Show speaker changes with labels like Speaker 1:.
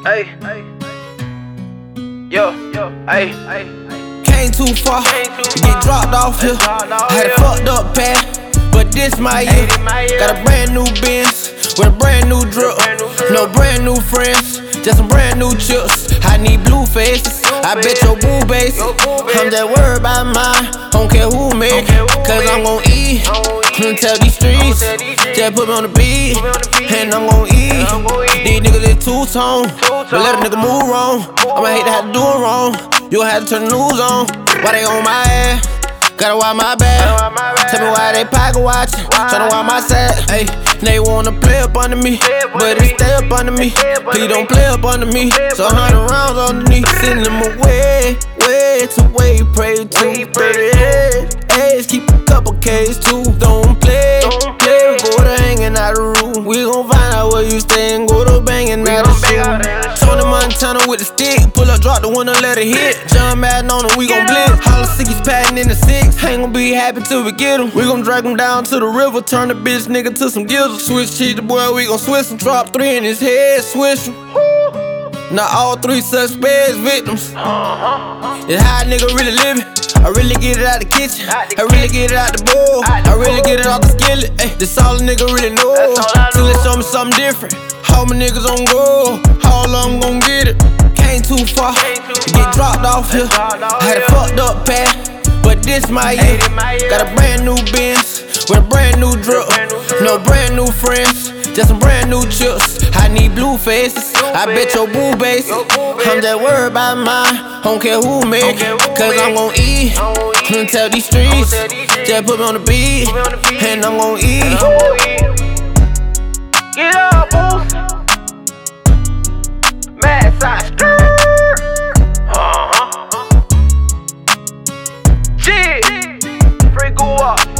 Speaker 1: Hey, yo, hey.
Speaker 2: Came too far to get dropped off here. Had a fucked up past, but this my year. Got a brand new Benz with a brand new drip. No brand new friends, just some brand new chips. I need blue faces, I bet your boo base. I'm just worried about mine, don't care who make it. Cause I'm gon' eat, tell these streets. Just put me on the beat, and I'm gon' eat. These niggas is two-tone, but let a nigga move wrong. I'ma hate to have to do it wrong. You gon' have to turn the news on. Why they on my ass? Gotta watch my back. Tell me why they pocket watchin', tryna watch my side. Ayy, they wanna play up under me, but they stay up under me. Please don't play up under me. So 100 rounds underneath, send them away, way to way. Pray to 38. Ayy, keep a couple K's too. Don't play, go to hanging out the room. We gon' find out where you stay and go to banging out the shoe. Tony Montana with the stick, pull up, drop the window, let it hit. John Madden on him, we gon' blitz. Holla sickies patting in the 6. Ain't gon' be happy till we get him. We gon' drag him down to the river, turn the bitch nigga to some gizzard. Switch cheat the boy, we gon' switch him. Drop 3 in his head, switch him. Now all 3 suspects victims. It's how a nigga really living. I really get it out the kitchen, I really get it out the bowl, I really get it out the skillet. Ay, this all a nigga really know. Till it show me something different. All my niggas on go, all of them gon' get it. Came too far to get dropped off here. Had a fucked up past, but this my year. Got a brand new Benz with a brand new drip. No brand new friends, just some brand new chips. I need blue faces, I bet your boo base. I'm just worried about mine, don't care who make it. Cause I'm gon' eat, tell these streets. Just put me on the beat, and I'm gon' eat.
Speaker 1: Get up, boost. Mad side. Shit. Free go up.